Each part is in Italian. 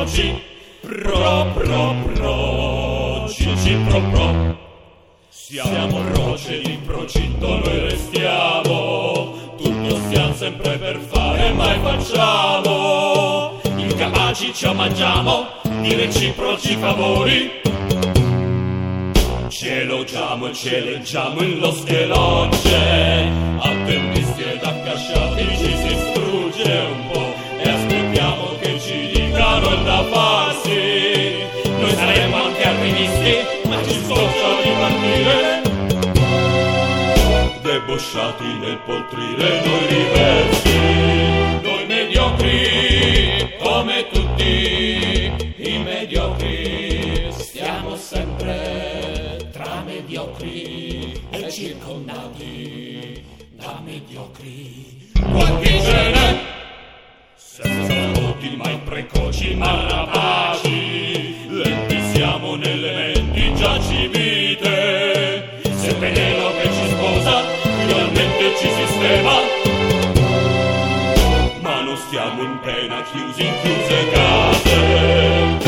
reciproci. Pro, pro, pro, cici, pro, pro. Siamo procedi, procinto noi restiamo, tutto stiamo sempre per fare, mai facciamo. Incapaci ci mangiamo di reciproci favori. Ci elogiamo e ci eleggiamo in lo schelonce, a tempisti ed accasciati ci si strugge un po' e aspettiamo che ci dicano il da farsi. Noi saremo anche arrivisti, ma ci scoccia di partire, debosciati nel poltrire noi diversi, noi mediocri come tutti i mediocri. Stiamo sempre tra mediocri e circondati da mediocri. Quanti ce n'è? Senza voti mai precoci ma rapaci, lenti siamo nelle menti già civite. Se Penelope ci sposa, finalmente ci sistema, ma non stiamo in pena chiusi in chiuse case.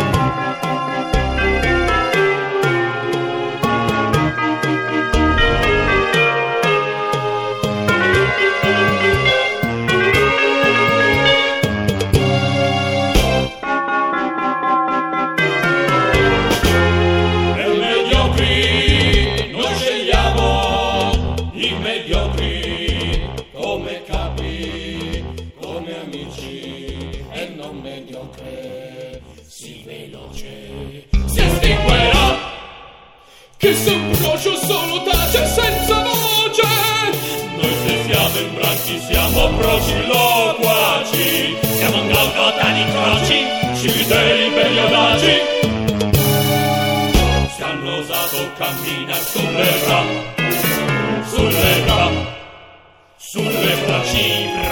Che son procio solo tace senza voce. Noi se siamo in branchi siamo proci loquaci, siamo in Golgota di croci, cimiteri per gli audaci. Si hanno osato camminare sulle bra, sulle bra, sulle braccia.